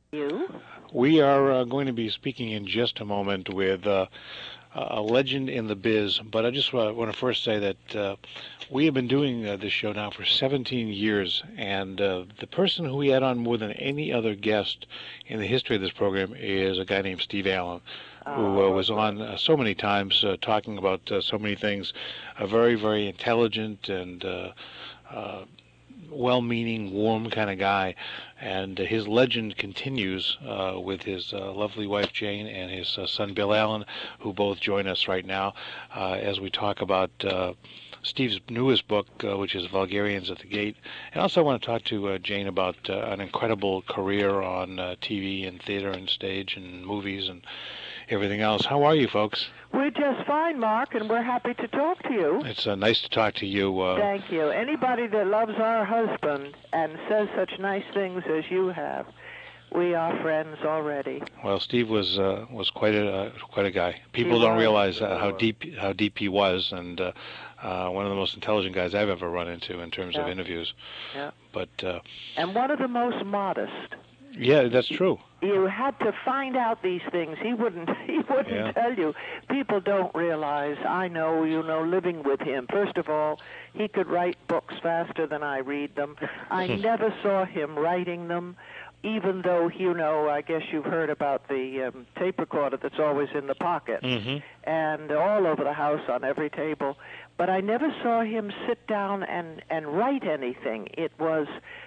You? We are going to be speaking in just a moment with a legend in the biz, but I just want to first say that we have been doing this show now for 17 years, and the person who we had on more than any other guest in the history of this program is a guy named Steve Allen, who was on so many times talking about so many things. A very, very intelligent and well-meaning, warm kind of guy, and his legend continues with his lovely wife Jane and his son Bill Allen, who both join us right now as we talk about Steve's newest book, which is Vulgarians at the Gate. And also I want to talk to Jane about an incredible career on TV and theater and stage and movies and everything else. How are you, folks? We're just fine, Mark, and we're happy to talk to you. It's nice to talk to you. Thank you. Anybody that loves our husband and says such nice things as you have, we are friends already. Well, Steve was quite a guy. People don't realize how deep he was, and one of the most intelligent guys I've ever run into in terms of interviews. Yeah. But and one of the most modest. Yeah, that's true. You had to find out these things. He wouldn't tell you. People don't realize, I know, living with him. First of all, he could write books faster than I read them. I never saw him writing them, even though, I guess you've heard about the tape recorder that's always in the pocket and all over the house on every table. But I never saw him sit down and write anything. It was...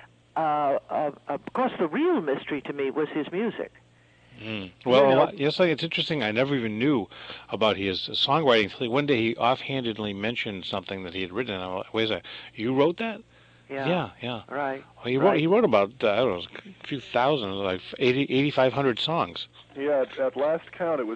of course, the real mystery to me was his music. Well, yes, it's interesting. I never even knew about his songwriting. One day he offhandedly mentioned something that he had written. And I'm like, wait a second, you wrote that? Yeah. Right. Well, he wrote about, I don't know, a few thousand, like 8,500 songs. Yeah, at last count, it was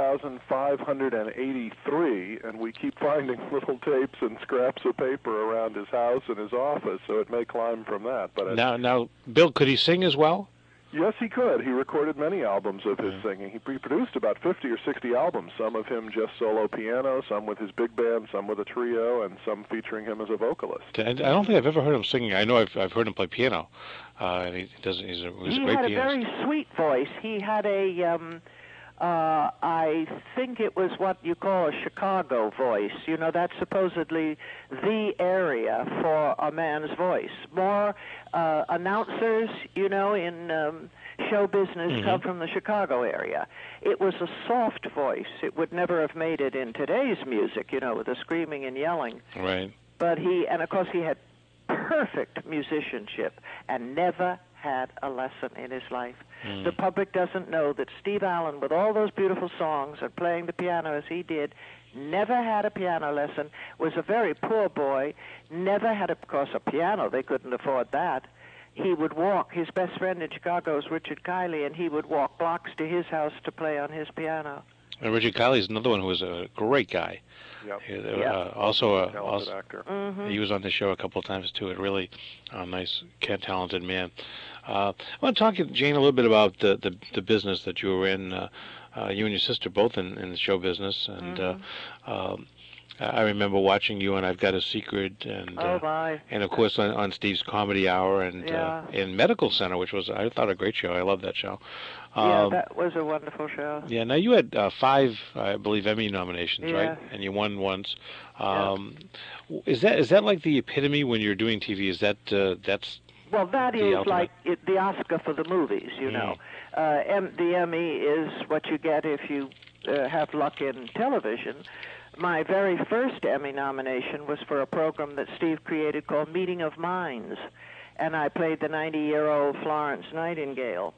8,583, and we keep finding little tapes and scraps of paper around his house and his office, so it may climb from that. But now, Bill, could he sing as well? Yes, he could. He recorded many albums of his singing. He produced about 50 or 60 albums, some of him just solo piano, some with his big band, some with a trio, and some featuring him as a vocalist. I don't think I've ever heard him singing. I know I've heard him play piano, and he's a great pianist. He had a very sweet voice. He had I think it was what you call a Chicago voice. That's supposedly the area for a man's voice. More announcers, in show business come from the Chicago area. It was a soft voice. It would never have made it in today's music, with the screaming and yelling. Right. But of course, he had perfect musicianship and never had a lesson in his life. The public doesn't know that Steve Allen, with all those beautiful songs and playing the piano as he did, never had a piano lesson, was a very poor boy, never had, of course, a piano. They couldn't afford that. He would walk. His best friend in Chicago is Richard Kiley, and he would walk blocks to his house to play on his piano. And Richard Kiley is another one who was a great guy. Yep. Also talented actor. He was on the show a couple of times too. A really nice, talented man. I want to talk to Jane a little bit about the business that you were in. You and your sister both in the show business, and I remember watching you on I've Got a Secret, and and of course on Steve's Comedy Hour and in Medical Center, which was, I thought, a great show. I love that show. That was a wonderful show. Yeah. Now you had 5, I believe, Emmy nominations, right? And you won once. Is that like the epitome when you're doing TV? Is that's well, that is ultimate? Like the Oscar for the movies, know. The Emmy is what you get if you have luck in television. My very first Emmy nomination was for a program that Steve created called Meeting of Minds, and I played the 90-year-old Florence Nightingale.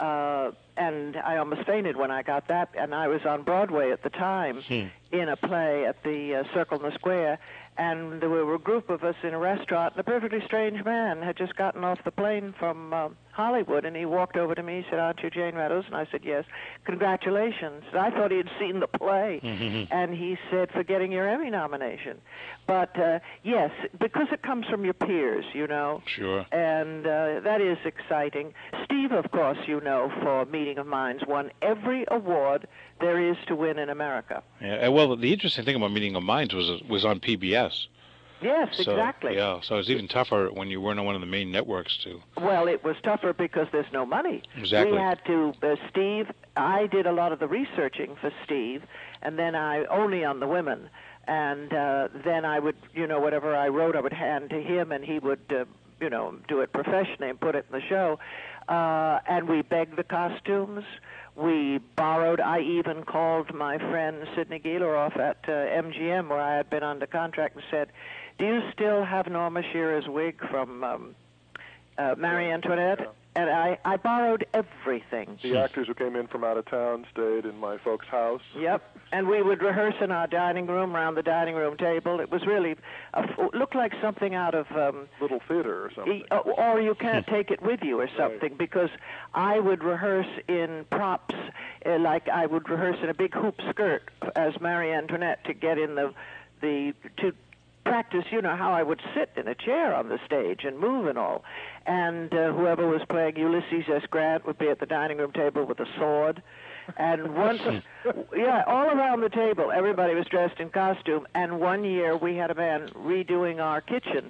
And I almost fainted when I got that, and I was on Broadway at the time in a play at the Circle in the Square, and there were a group of us in a restaurant, and a perfectly strange man had just gotten off the plane from Hollywood, and he walked over to me. He said, "Aren't you Jane Meadows?" And I said, "Yes." "Congratulations." And I thought he had seen the play, and he said, "For getting your Emmy nomination." But, yes, because it comes from your peers, Sure. And that is exciting. Steve, of course, for Meeting of Minds, won every award there is to win in America. Yeah. Well, the interesting thing about Meeting of Minds was on PBS. Yes, exactly. Yeah, so it's even tougher when you weren't on one of the main networks too. Well, it was tougher because there's no money. Exactly. We had to, I did a lot of the researching for Steve, and then I only on the women. And then I would, whatever I wrote, I would hand to him, and he would, do it professionally and put it in the show. And we begged the costumes. We borrowed. I even called my friend Sidney Gieleroff at MGM, where I had been under contract, and said, "Do you still have Norma Shearer's wig from Marie Antoinette?" Yeah. And I borrowed everything. The actors who came in from out of town stayed in my folks' house. Yep, and we would rehearse in our dining room, around the dining room table. It was really, looked like something out of... Little theater or something. Or you can't take it with you or something, Right. because I would rehearse in props, like I would rehearse in a big hoop skirt as Marie Antoinette to get in to practice, how I would sit in a chair on the stage and move and all. And whoever was playing Ulysses S. Grant would be at the dining room table with a sword. And once, all around the table, everybody was dressed in costume. And one year we had a man redoing our kitchen.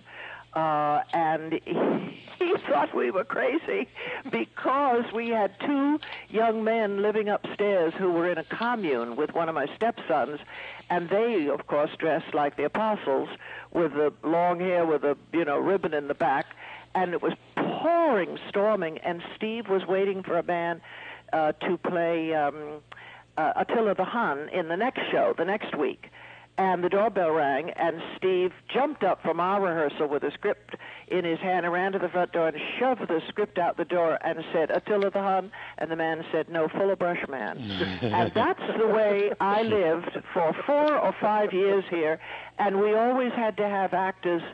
And he thought we were crazy because we had two young men living upstairs who were in a commune with one of my stepsons, and they, of course, dressed like the apostles with the long hair with a ribbon in the back, and it was pouring, storming, and Steve was waiting for a man to play Attila the Hun in the next show, the next week. And the doorbell rang, and Steve jumped up from our rehearsal with a script in his hand and ran to the front door and shoved the script out the door and said, "Attila the Hun?" And the man said, "No, Fuller Brush Man." And that's the way I lived for 4 or 5 years here, and we always had to have actors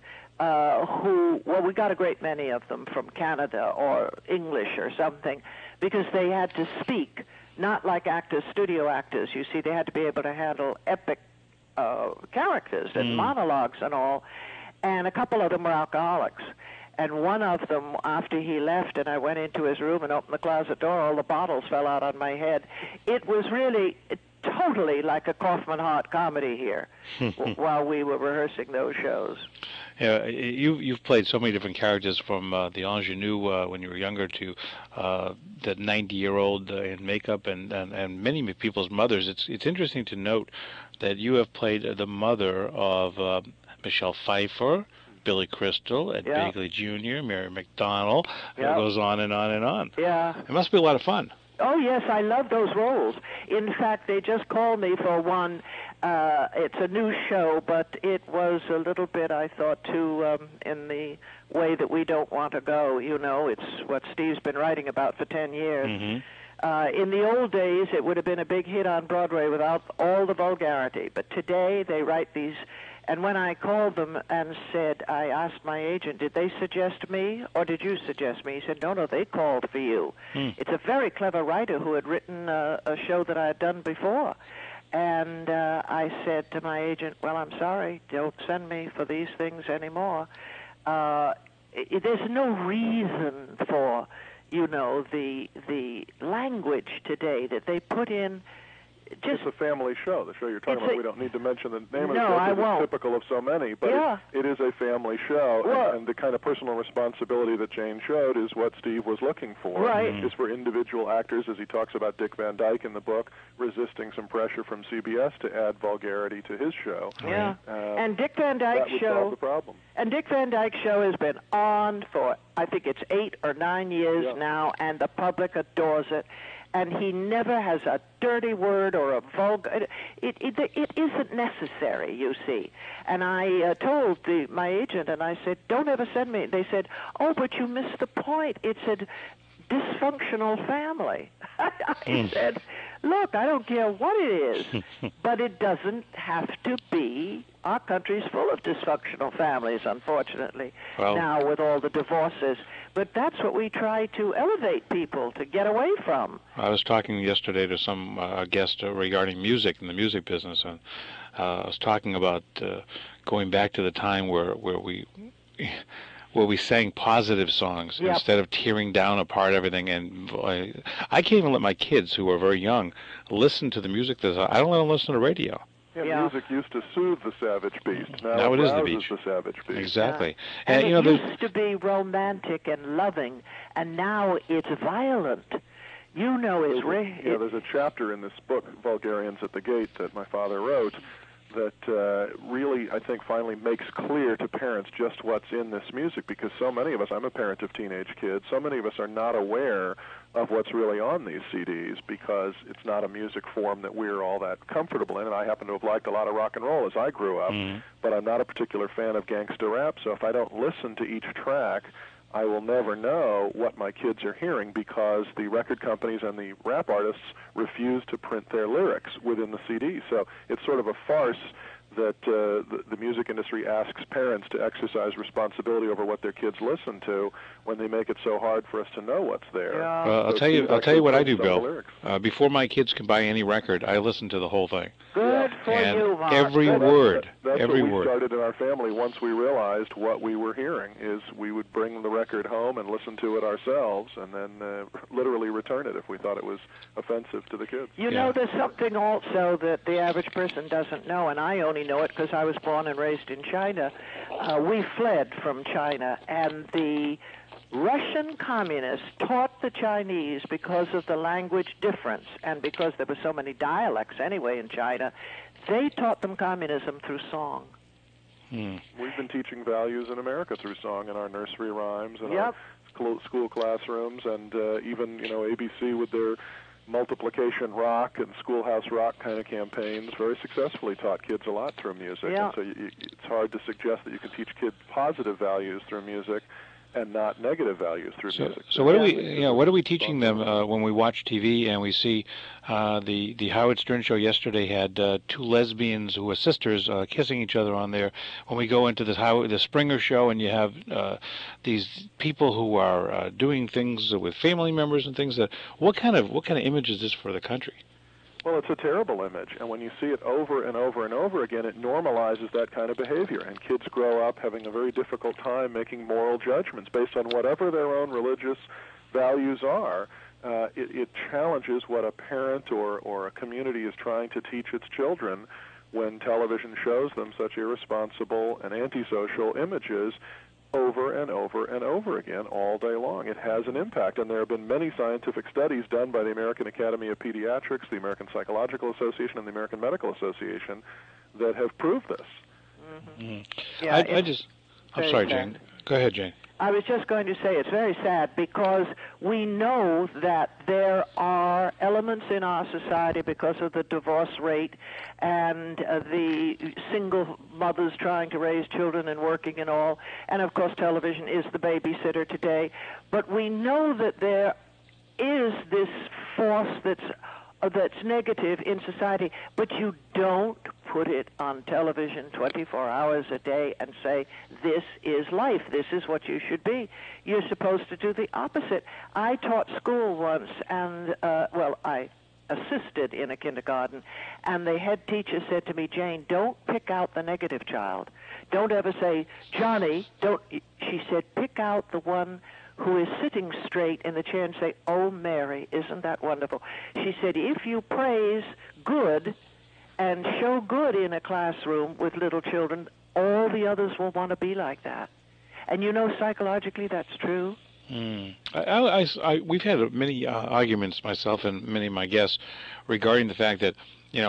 we got a great many of them from Canada or English or something, because they had to speak, not like actors, studio actors. You see, they had to be able to handle epic characters and monologues and all, and a couple of them were alcoholics. And one of them, after he left and I went into his room and opened the closet door, all the bottles fell out on my head. It was really totally like a Kaufman Hart comedy here while we were rehearsing those shows. Yeah, you've played so many different characters, from the ingenue when you were younger to the 90-year-old in makeup and many people's mothers. It's interesting to note that you have played the mother of Michelle Pfeiffer, Billy Crystal, Ed Begley Jr., Mary McDonnell. It goes on and on and on. Yeah. It must be a lot of fun. Oh, yes, I love those roles. In fact, they just called me for one. It's a new show, but it was a little bit, I thought, too, in the way that we don't want to go. It's what Steve's been writing about for 10 years. Mm-hmm. In the old days, it would have been a big hit on Broadway without all the vulgarity. But today, they write these. And when I called them and said, I asked my agent, did they suggest me or did you suggest me? He said, no, they called for you. It's a very clever writer who had written a show that I had done before. And I said to my agent, well, I'm sorry, don't send me for these things anymore. There's no reason for, the language today that they put in. It's a family show. The show you're talking about, we don't need to mention the name of the No, show I because won't. it's typical of so many, but it is a family show, and the kind of personal responsibility that Jane showed is what Steve was looking for. Right. Is for individual actors, as he talks about Dick Van Dyke in the book, resisting some pressure from CBS to add vulgarity to his show. Yeah, and Dick Van Dyke's that would show... solve the problem. And Dick Van Dyke's show has been on for, I think it's 8 or 9 years now, and the public adores it. And he never has a dirty word or a vulgar... It isn't necessary, you see. And I told my agent, and I said, don't ever send me... They said, oh, but you missed the point. It said, dysfunctional family. I said, look, I don't care what it is, but it doesn't have to be... Our country's full of dysfunctional families, unfortunately, now with all the divorces. But that's what we try to elevate people to get away from. I was talking yesterday to some guest regarding music and the music business, and I was talking about going back to the time where we sang positive songs instead of tearing down apart everything. And I can't even let my kids, who are very young, listen to the music. I don't let them listen to the radio. Yeah, music used to soothe the savage beast. Now it is the beast. The savage beast. Exactly. And it used to be romantic and loving, and now it's violent. You know, it's there's a chapter in this book, Vulgarians at the Gate, that my father wrote that really, I think, finally makes clear to parents just what's in this music, because so many of us, I'm a parent of teenage kids, so many of us are not aware of what's really on these CDs because it's not a music form that we're all that comfortable in, and I happen to have liked a lot of rock and roll as I grew up, but I'm not a particular fan of gangsta rap, so if I don't listen to each track, I will never know what my kids are hearing because the record companies and the rap artists refuse to print their lyrics within the CD. So it's sort of a farce that the music industry asks parents to exercise responsibility over what their kids listen to when they make it so hard for us to know what's there. Yeah. I'll tell you what I do, Bill. Before my kids can buy any record, I listen to the whole thing. Good for you, Mark. Every word. That's every what we word. started in our family once we realized what we were hearing, is we would bring the record home and listen to it ourselves and then literally return it if we thought it was offensive to the kids. You know, there's something also that the average person doesn't know, and I only know it because I was born and raised in China. We fled from China, and the Russian communists taught the Chinese, because of the language difference and because there were so many dialects anyway in China, they taught them communism through song. We've been teaching values in America through song in our nursery rhymes and our school classrooms, and even, ABC with their multiplication rock and schoolhouse rock kind of campaigns very successfully taught kids a lot through music. Yeah. And so it's hard to suggest that you can teach kids positive values through music and not negative values through music. So what are we teaching them when we watch TV and we see the Howard Stern show yesterday had two lesbians who were sisters kissing each other on there. When we go into the Springer show and you have these people who are doing things with family members and things, what kind of image is this for the country? Well, it's a terrible image, and when you see it over and over and over again, it normalizes that kind of behavior, and kids grow up having a very difficult time making moral judgments based on whatever their own religious values are. It challenges what a parent or a community is trying to teach its children when television shows them such irresponsible and antisocial images over and over and over again all day long. It has an impact, and there have been many scientific studies done by the American Academy of Pediatrics, the American Psychological Association, and the American Medical Association that have proved this. Yeah, I'm sorry, Jane. Go ahead, Jane. I was just going to say it's very sad because we know that there are elements in our society because of the divorce rate and the single mothers trying to raise children and working and all, and of course television is the babysitter today, but we know that there is this force that's negative in society, but you don't put it on television 24 hours a day and say, this is life, this is what you should be. You're supposed to do the opposite. I taught school once, and, I assisted in a kindergarten, and the head teacher said to me, Jane, don't pick out the negative child. Don't ever say, Johnny, don't. She said, pick out the one who is sitting straight in the chair and say, oh, Mary, isn't that wonderful? She said, if you praise good and show good in a classroom with little children, all the others will want to be like that. And psychologically that's true. We've had many arguments, myself and many of my guests, regarding the fact that,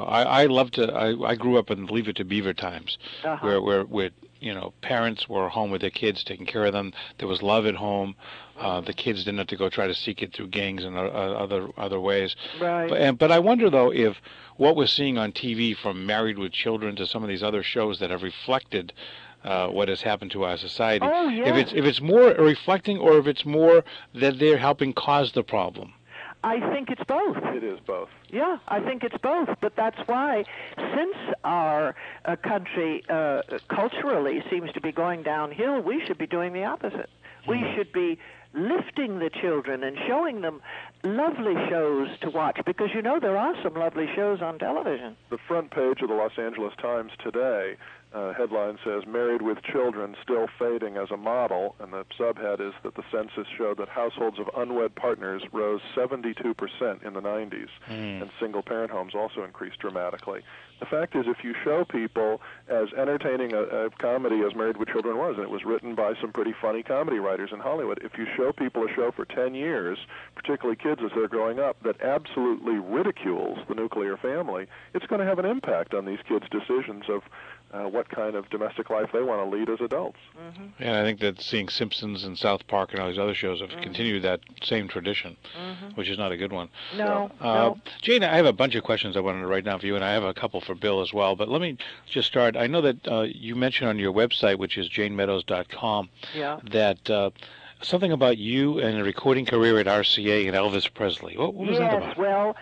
I grew up in Leave It to Beaver times, where parents were home with their kids, taking care of them. There was love at home. The kids didn't have to go try to seek it through gangs and other ways. Right. But I wonder, though, if what we're seeing on TV, from Married with Children to some of these other shows that have reflected what has happened to our society, if it's more reflecting or if it's more that they're helping cause the problem. I think it's both. It is both. Yeah, I think it's both. But that's why, since our country culturally seems to be going downhill, we should be doing the opposite. We should be lifting the children and showing them lovely shows to watch, because there are some lovely shows on television. The front page of the Los Angeles Times today headline says, "Married with Children Still Fading as a Model," and the subhead is that the census showed that households of unwed partners rose 72% in the 90s, and single-parent homes also increased dramatically. The fact is, if you show people as entertaining a comedy as Married with Children was, and it was written by some pretty funny comedy writers in Hollywood, if you show people a show for 10 years, particularly kids as they're growing up, that absolutely ridicules the nuclear family, it's going to have an impact on these kids' decisions of what kind of domestic life they want to lead as adults. And I think that seeing Simpsons and South Park and all these other shows have continued that same tradition, which is not a good one. No. Jane, I have a bunch of questions I wanted to write down for you, and I have a couple for Bill as well. But let me just start. I know that you mentioned on your website, which is janemeadows.com, that something about you and a recording career at RCA and Elvis Presley. What was that about? Yes, well,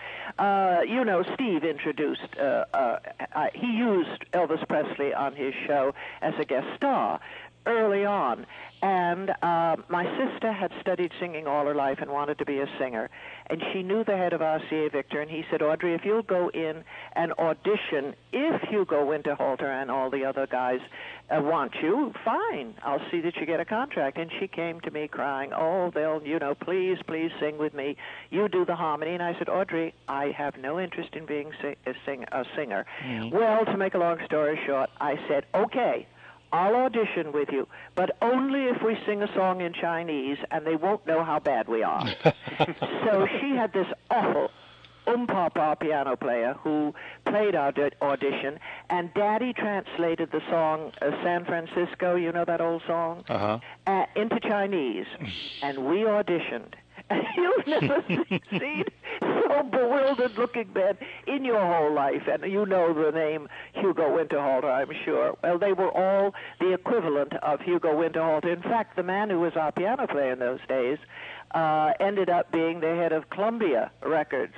Steve introduced, he used Elvis Presley on his show as a guest star early on. And my sister had studied singing all her life and wanted to be a singer. And she knew the head of RCA, Victor, and he said, "Audrey, if you'll go in and audition, if Hugo Winterhalter and all the other guys want you, fine. I'll see that you get a contract." And she came to me crying, "Oh, they'll, please sing with me. You do the harmony." And I said, "Audrey, I have no interest in being a singer." Well, to make a long story short, I said, "Okay, I'll audition with you, but only if we sing a song in Chinese, and they won't know how bad we are." So she had this awful papa piano player who played our audition, and Daddy translated the song San Francisco, you know that old song, into Chinese, and we auditioned. And you've never seen so bewildered-looking men in your whole life, and you know the name Hugo Winterhalter, I'm sure. Well, they were all the equivalent of Hugo Winterhalter. In fact, the man who was our piano player in those days ended up being the head of Columbia Records.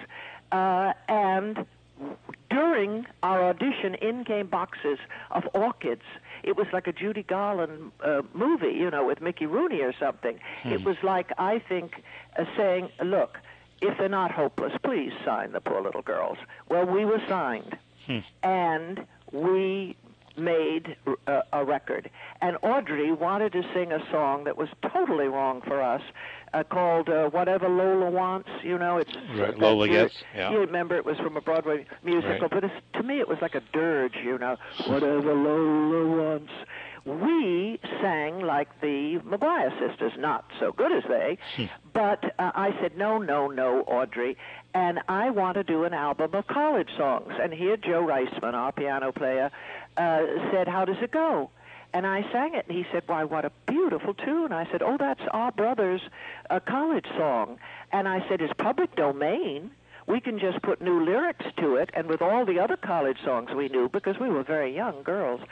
And during our audition, in came boxes of orchids. It was like a Judy Garland movie, with Mickey Rooney or something. It was like, I think, saying, "Look, if they're not hopeless, please sign the poor little girls." Well, we were signed, and we made a record. And Audrey wanted to sing a song that was totally wrong for us, called Whatever Lola Wants. It's right, Lola Gets. Yeah. You remember it was from a Broadway musical, but to me it was like a dirge. Whatever Lola wants. We sang like the Maguire sisters, not so good as they, but I said, no, Audrey, and I want to do an album of college songs. And here Joe Reisman, our piano player, said, "How does it go?" And I sang it, and he said, "Why, what a beautiful tune." I said, "Oh, that's our brother's college song." And I said, "It's public domain. We can just put new lyrics to it," and with all the other college songs we knew, because we were very young girls,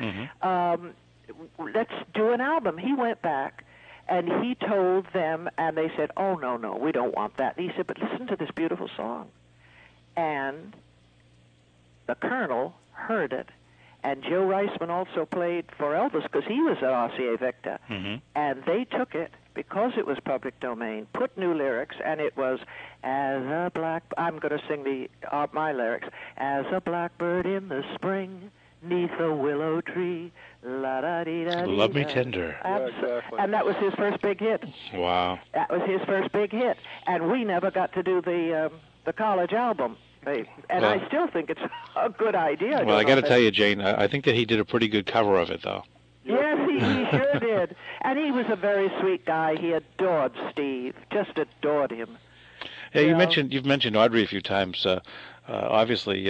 let's do an album. He went back, and he told them, and they said, "Oh, no, we don't want that." And he said, "But listen to this beautiful song." And the Colonel heard it. And Joe Reisman also played for Elvis because he was at RCA Victor. And they took it, because it was public domain, put new lyrics, and it was, "As a black..." I'm going to sing my lyrics. "As a blackbird in the spring, 'neath a willow tree, la-da-dee-da-dee-da." Love Me Tender. Exactly. And that was his first big hit. Wow. That was his first big hit. And we never got to do the college album. And I still think it's a good idea. Well, I got to tell you, Jane, I think that he did a pretty good cover of it, though. Yes, he sure did. And he was a very sweet guy. He adored Steve, just adored him. Yeah, you've mentioned Audrey a few times. Obviously,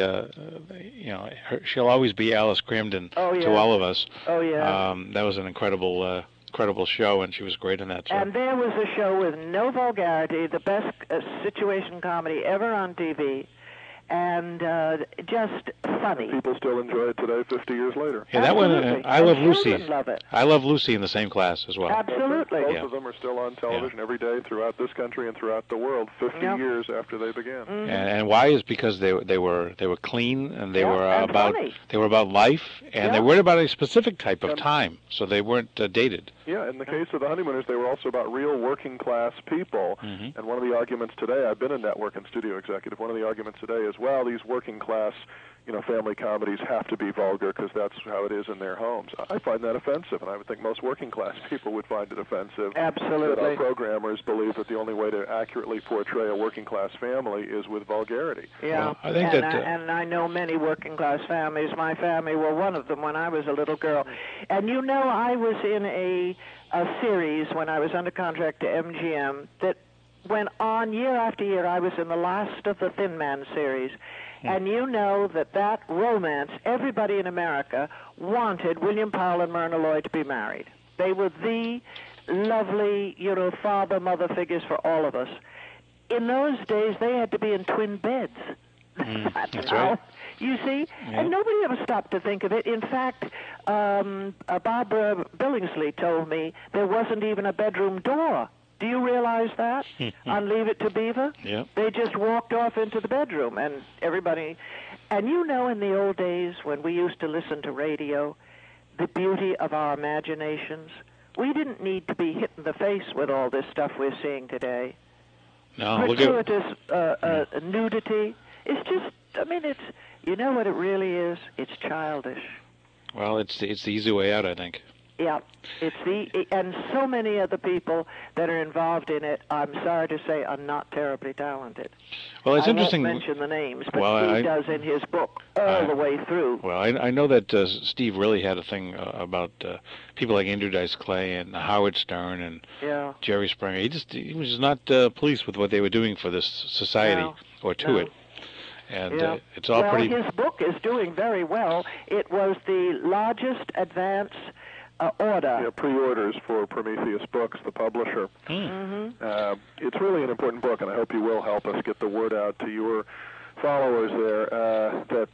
she'll always be Alice Cramden to all of us. Oh, yeah. That was an incredible show, and she was great in that show. And there was a show with no vulgarity, the best situation comedy ever on TV. And just funny. People still enjoy it today, 50 years later. Yeah, that one, I Love Lucy. Love it. I Love Lucy in the same class as well. Absolutely. Both of them are still on television every day throughout this country and throughout the world, 50 years after they began. And why is because they were clean, and they were about life, and they weren't about a specific type of time, so they weren't dated. Yeah, in the case of the Honeymooners, they were also about real working class people. And one of the arguments today, I've been a network and studio executive, one of the arguments today is well, these working class, family comedies have to be vulgar because that's how it is in their homes. I find that offensive, and I would think most working class people would find it offensive. Absolutely. That our programmers believe that the only way to accurately portray a working class family is with vulgarity. Yeah, well, I think and I know many working class families. My family were one of them when I was a little girl. And I was in a series when I was under contract to MGM that went on year after year. I was in the last of the Thin Man series. And that romance, everybody in America wanted William Powell and Myrna Loy to be married. They were the lovely, father-mother figures for all of us. In those days, they had to be in twin beds. That's right. You see? Yeah. And nobody ever stopped to think of it. In fact, Barbara Billingsley told me there wasn't even a bedroom door. Do you realize that? On Leave It to Beaver? Yeah. They just walked off into the bedroom, and everybody... And in the old days when we used to listen to radio, the beauty of our imaginations, we didn't need to be hit in the face with all this stuff we're seeing today. No, gratuitous nudity. It's just, it's... You know what it really is? It's childish. Well, it's the easy way out, I think. Yeah, and so many of the people that are involved in it, I'm sorry to say, are not terribly talented. Well, it's interesting. I won't mention the names, but Steve does in his book all the way through. Well, I know that Steve really had a thing about people like Andrew Dice Clay and Howard Stern and Jerry Springer. He was just not pleased with what they were doing for this society or to it. And it's all pretty... His book is doing very well. It was the largest advance order. Yeah, pre-orders for Prometheus Books, the publisher. It's really an important book, and I hope you will help us get the word out to your followers there that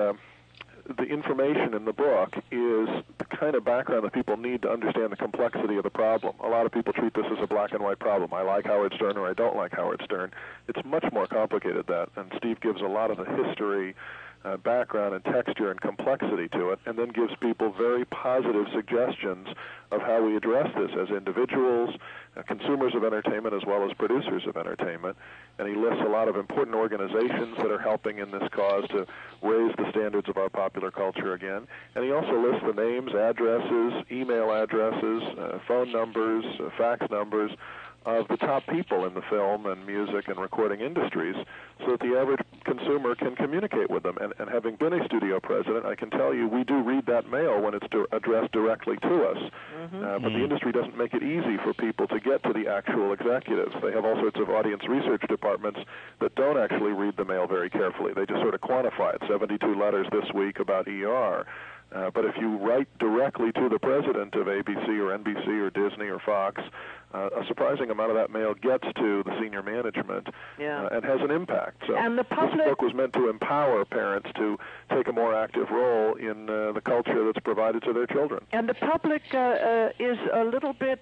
the information in the book is the kind of background that people need to understand the complexity of the problem. A lot of people treat this as a black and white problem. I like Howard Stern or I don't like Howard Stern. It's much more complicated than that, and Steve gives a lot of the history, background and texture and complexity to it, and then gives people very positive suggestions of how we address this as individuals, consumers of entertainment as well as producers of entertainment. And he lists a lot of important organizations that are helping in this cause to raise the standards of our popular culture again. And he also lists the names, addresses, email addresses, phone numbers, fax numbers of the top people in the film and music and recording industries so that the average consumer can communicate with them. And having been a studio president, I can tell you we do read that mail when it's addressed directly to us. But the industry doesn't make it easy for people to get to the actual executives. They have all sorts of audience research departments that don't actually read the mail very carefully. They just sort of quantify it. 72 letters this week about ER. But if you write directly to the president of ABC or NBC or Disney or Fox, a surprising amount of that mail gets to the senior management and has an impact. So and the public... this book was meant to empower parents to take a more active role in the culture that's provided to their children. And the public is a little bit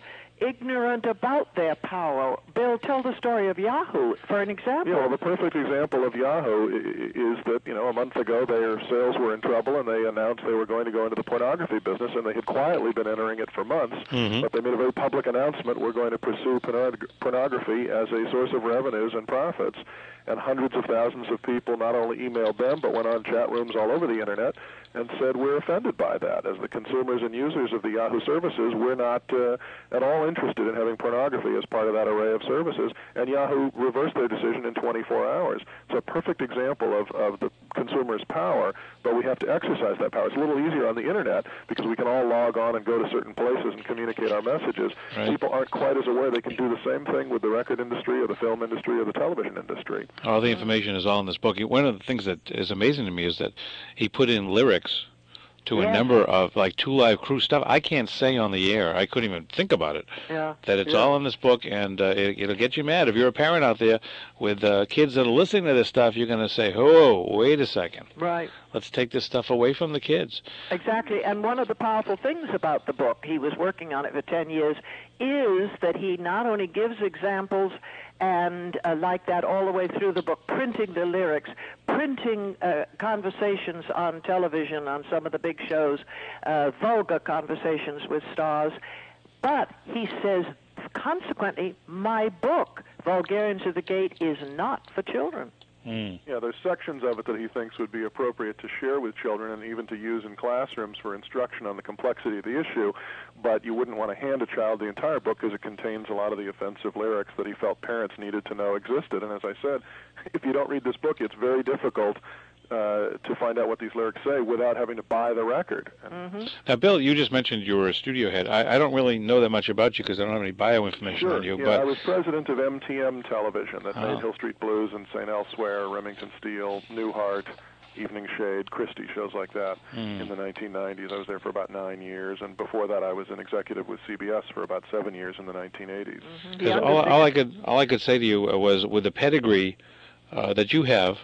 ignorant about their power. Bill, tell the story of Yahoo, for an example. Yeah, well, the perfect example of Yahoo is that, a month ago their sales were in trouble and they announced they were going to go into the pornography business, and they had quietly been entering it for months, but they made a very public announcement, we're going to pursue pornography as a source of revenues and profits. And hundreds of thousands of people not only emailed them, but went on chat rooms all over the Internet and said, we're offended by that. As the consumers and users of the Yahoo services, we're not at all interested in having pornography as part of that array of services. And Yahoo reversed their decision in 24 hours. It's a perfect example of the consumer's power, but we have to exercise that power. It's a little easier on the Internet because we can all log on and go to certain places and communicate our messages. Right. People aren't quite as aware they can do the same thing with the record industry or the film industry or the television industry. All the information is all in this book. One of the things that is amazing to me is that he put in lyrics to a number of, like, Two Live Crew stuff. I can't say on the air. I couldn't even think about it. Yeah. That it's all in this book, and it'll get you mad. If you're a parent out there with kids that are listening to this stuff, you're going to say, oh, wait a second. Right. Let's take this stuff away from the kids. Exactly. And one of the powerful things about the book, he was working on it for 10 years, is that he not only gives examples and like that all the way through the book, printing the lyrics, printing conversations on television on some of the big shows, vulgar conversations with stars. But he says, consequently, my book, Vulgarians of the Gate, is not for children. Yeah, there's sections of it that he thinks would be appropriate to share with children and even to use in classrooms for instruction on the complexity of the issue, but you wouldn't want to hand a child the entire book because it contains a lot of the offensive lyrics that he felt parents needed to know existed. And as I said, if you don't read this book, it's very difficult to find out what these lyrics say without having to buy the record. Now, Bill, you just mentioned you were a studio head. I don't really know that much about you because I don't have any bio information on you. Yeah, but I was president of MTM Television that made Hill Street Blues and St. Elsewhere, Remington Steele, Newhart, Evening Shade, Christie, shows like that in the 1990s. I was there for about 9 years, and before that I was an executive with CBS for about 7 years in the 1980s. All I could say to you was, with the pedigree that you have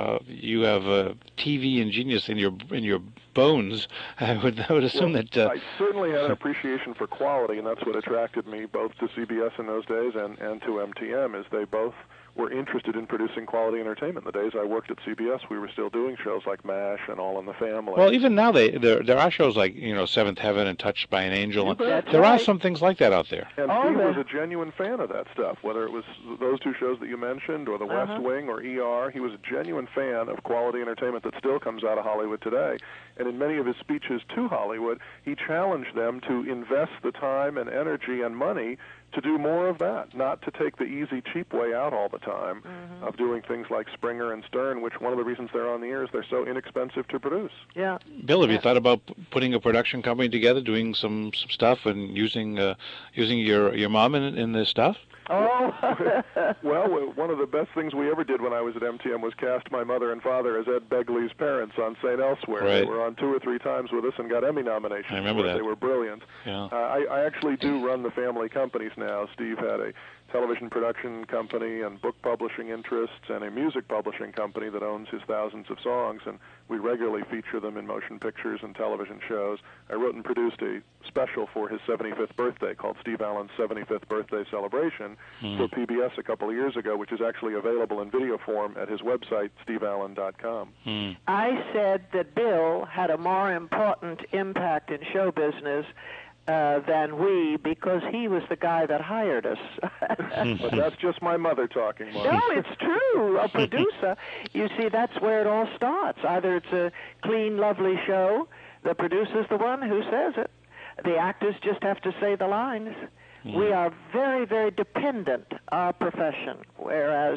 TV and genius in your bones. I would assume that. I certainly had an appreciation for quality, and that's what attracted me both to CBS in those days and to MTM. Is they both were interested in producing quality entertainment. The days I worked at CBS, we were still doing shows like MASH and All in the Family. Well, even now there are shows like Seventh Heaven and Touched by an Angel. There are some things like that out there. And Steve was a genuine fan of that stuff, whether it was those two shows that you mentioned or The West Wing or ER. He was a genuine fan of quality entertainment that still comes out of Hollywood today. And in many of his speeches to Hollywood, he challenged them to invest the time and energy and money to do more of that, not to take the easy, cheap way out all the time of doing things like Springer and Stern, which one of the reasons they're on the air is they're so inexpensive to produce. Yeah. Bill, have you thought about putting a production company together, doing some stuff, and using your mom in this stuff? Oh. Well, one of the best things we ever did when I was at MTM was cast my mother and father as Ed Begley's parents on St. Elsewhere. Right. They were on 2 or 3 times with us and got Emmy nominations. I remember that. They were brilliant. Yeah. I actually do run the family companies now. Steve had a television production company and book publishing interests and a music publishing company that owns his thousands of songs, and we regularly feature them in motion pictures and television shows. I wrote and produced a special for his 75th birthday called Steve Allen's 75th Birthday Celebration for PBS a couple of years ago, which is actually available in video form at his website, steveallen.com. I said that Bill had a more important impact in show business than we, because he was the guy that hired us. But that's just my mother talking, Mark. No, it's true. A producer, you see, that's where it all starts. Either it's a clean, lovely show, the producer's the one who says it. The actors just have to say the lines. We are very, very dependent, our profession, whereas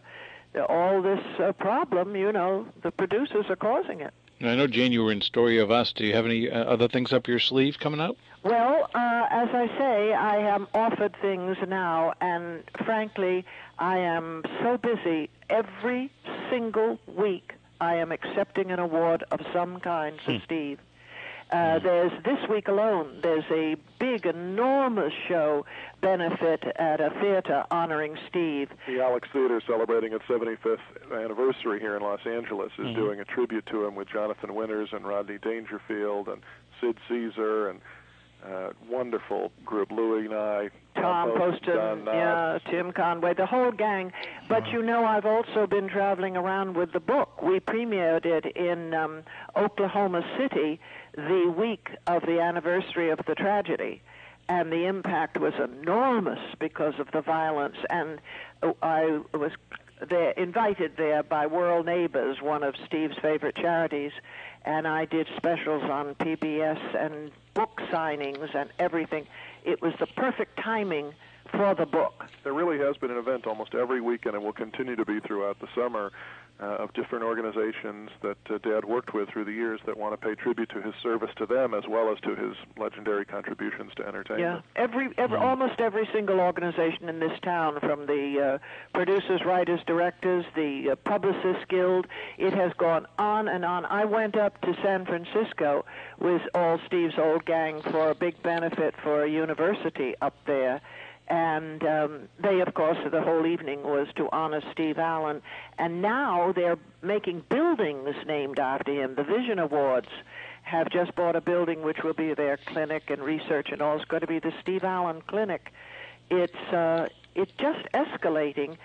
all this problem, the producers are causing it. I know, Jane, you were in Story of Us. Do you have any other things up your sleeve coming up? Well, as I say, I am offered things now, and frankly, I am so busy. Every single week, I am accepting an award of some kind for Steve. There's this week alone, there's a big, enormous show benefit at a theater honoring Steve. The Alex Theater, celebrating its 75th anniversary here in Los Angeles, is doing a tribute to him with Jonathan Winters and Rodney Dangerfield and Sid Caesar and wonderful group, Louie Nye, Tom Poston, Tim Conway, the whole gang. But I've also been traveling around with the book. We premiered it in Oklahoma City the week of the anniversary of the tragedy, and the impact was enormous because of the violence. And I was invited there by World Neighbors, one of Steve's favorite charities, and I did specials on PBS and book signings and everything. It was the perfect timing for the book. There really has been an event almost every weekend, and will continue to be throughout the summer, of different organizations that Dad worked with through the years that want to pay tribute to his service to them as well as to his legendary contributions to entertainment. Yeah, almost every single organization in this town, from the producers, writers, directors, the Publicists Guild, it has gone on and on. I went up to San Francisco with all Steve's old gang for a big benefit for a university up there. And they, of course, the whole evening was to honor Steve Allen. And now they're making buildings named after him. The Vision Awards have just bought a building which will be their clinic and research and all. It's going to be the Steve Allen Clinic. It's just escalating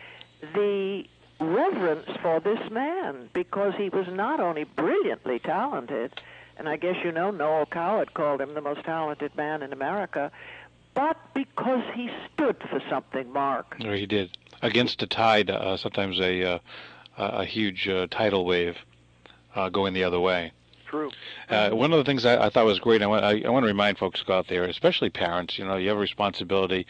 the reverence for this man, because he was not only brilliantly talented, and I guess Noel Coward called him the most talented man in America, but because he stood for something, Mark. Or he did. Against the tide, sometimes a a huge tidal wave going the other way. True. One of the things I thought was great, I want to remind folks who go out there, especially parents, you have a responsibility,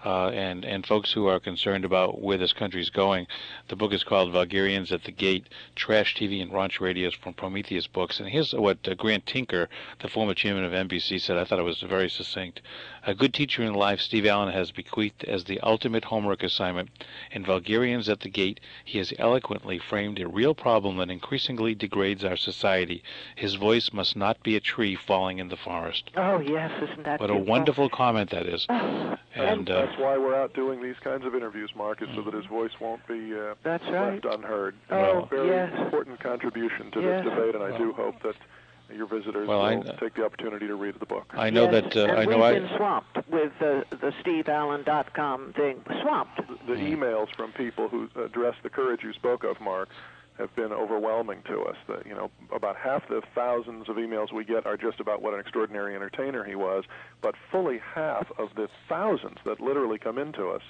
and folks who are concerned about where this country is going. The book is called Vulgarians at the Gate, Trash TV and Raunch Radios from Prometheus Books. And here's what Grant Tinker, the former chairman of NBC, said. I thought it was very succinct. A good teacher in life, Steve Allen has bequeathed as the ultimate homework assignment. In Vulgarians at the Gate, he has eloquently framed a real problem that increasingly degrades our society. His voice must not be a tree falling in the forest. Oh, yes, isn't that What beautiful? a wonderful comment that is. And that's why we're out doing these kinds of interviews, Mark, is so that his voice won't be that's right. left unheard. Oh, Very yes. important contribution to Yes. this debate, and I do hope that your visitors will take the opportunity to read the book. I know yes, that and we've been swamped with the SteveAllen.com thing. Swamped. The emails from people who address the courage you spoke of, Mark, have been overwhelming to us. That about half the thousands of emails we get are just about what an extraordinary entertainer he was, but fully half of the thousands that literally come into us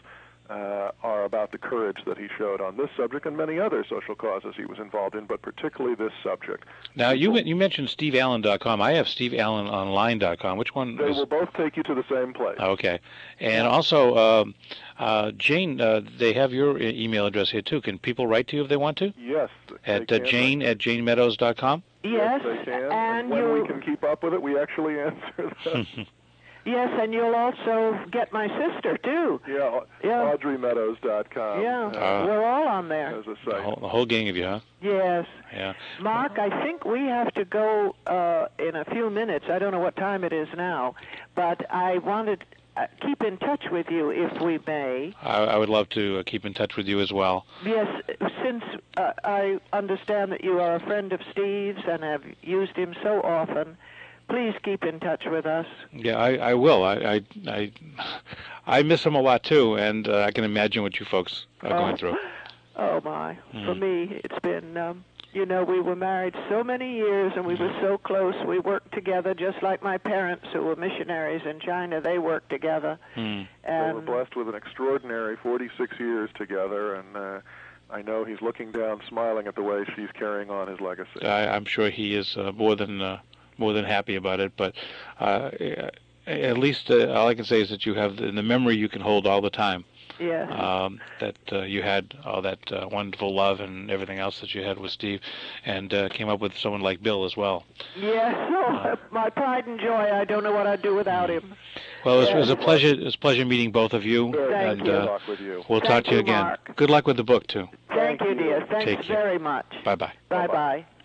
are about the courage that he showed on this subject and many other social causes he was involved in, but particularly this subject. Now, you mentioned SteveAllen.com. I have SteveAllenOnline.com. Which one? They will both take you to the same place. Okay. And also, Jane, they have your email address here, too. Can people write to you if they want to? Yes. At Jane at JaneMeadows.com? Yes, they can. and when we can keep up with it, we actually answer them. Yes, and you'll also get my sister, too. Yeah. AudreyMeadows.com. Yeah, we're all on there. As a site. The whole gang of you, huh? Yes. Yeah. Mark, I think we have to go in a few minutes. I don't know what time it is now, but I wanted to keep in touch with you if we may. I would love to keep in touch with you as well. Yes, since I understand that you are a friend of Steve's and have used him so often, please keep in touch with us. Yeah, I will. I miss him a lot, too, and I can imagine what you folks are going through. Oh, my. For me, it's been, we were married so many years, and we were so close. We worked together, just like my parents, who were missionaries in China. They worked together. And they were blessed with an extraordinary 46 years together, and I know he's looking down, smiling at the way she's carrying on his legacy. I'm sure he is more than happy about it, but at least all I can say is that you have the memory you can hold all the time. Yeah. That you had all that wonderful love and everything else that you had with Steve, and came up with someone like Bill as well. Yes, my pride and joy. I don't know what I'd do without him. Well, it was a pleasure. It was a pleasure meeting both of you. Thank you. Good luck with you. We'll talk to you again. Mark. Good luck with the book too. Thank you, dear. Thanks very much. Bye-bye. Bye-bye.